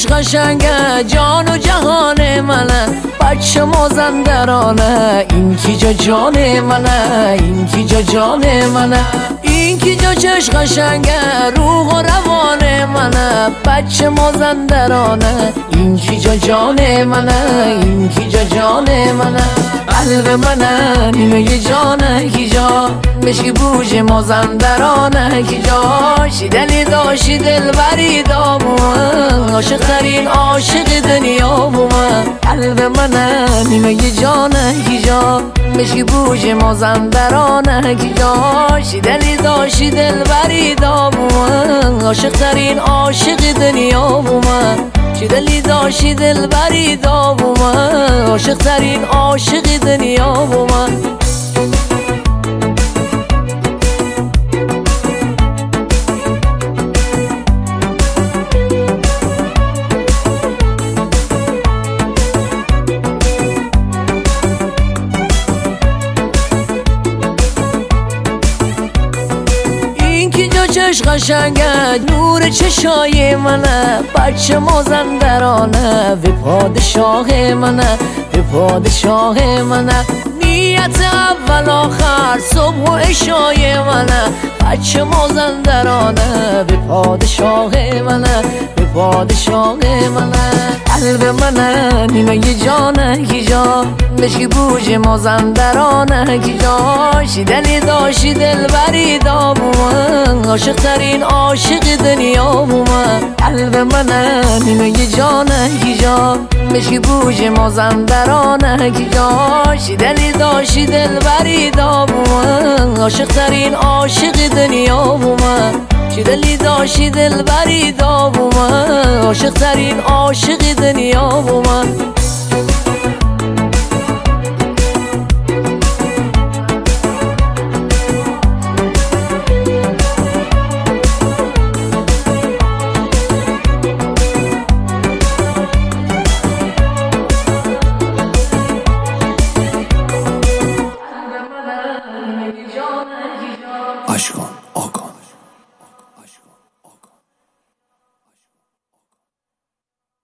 چش قشنگه جان و جهان منه، بچه مازندرانه این کی جا جان منه، این کی جا جان منه، این کی جا چش قشنگه روح و روان منه، بچه مازندرانه این کی جا جان منه، این کی جا جان منه، قلب منه نیمه جانه کی جا مشکی بوج مازندرانه کی جا شیدنی داشتی دل بری دامون عاشق ترین عاشق دنیا بومن، قلب منه نیمه جانه کی جا مشکی بوج مازندرانه کی جا شیدنی داشتی دل بری دامون عاشق ترین عاشق دنیا بومن، چی دلی داشتی دل بری دامون عاشق ترین عاشق دنیا بومن. چش قشنگه نور چشای منه، بچه مازندرانه و پادشاه منه، و پادشاه منه، نیت اول آخر صبح و عشای منه، بچه مازندرانه و پادشاه منه، و پادشاه منه، قلب منه نیمه جانه کی جا مشکی بوج مازندرانه کی جا شیدنی داشتی دل بری دامون عاشق ترین عاشق دنیا بومن، قلب منه نیمه جانه کی جا مشکی بوج مازندرانه کی جا شیدنی داشتی دل بری دامون عاشق ترین عاشق دنیا بومن، چی دلی داشتی دل بری دامون عاشق ترین عاشق دنیا بومن.